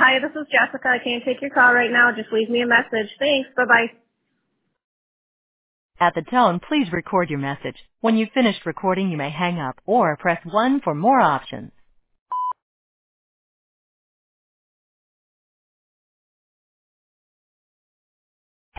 Hi, this is Jessica. I can't take your call right now. Just leave me a message. Thanks. Bye-bye. At the tone, please record your message. When you've finished recording, you may hang up or press 1 for more options.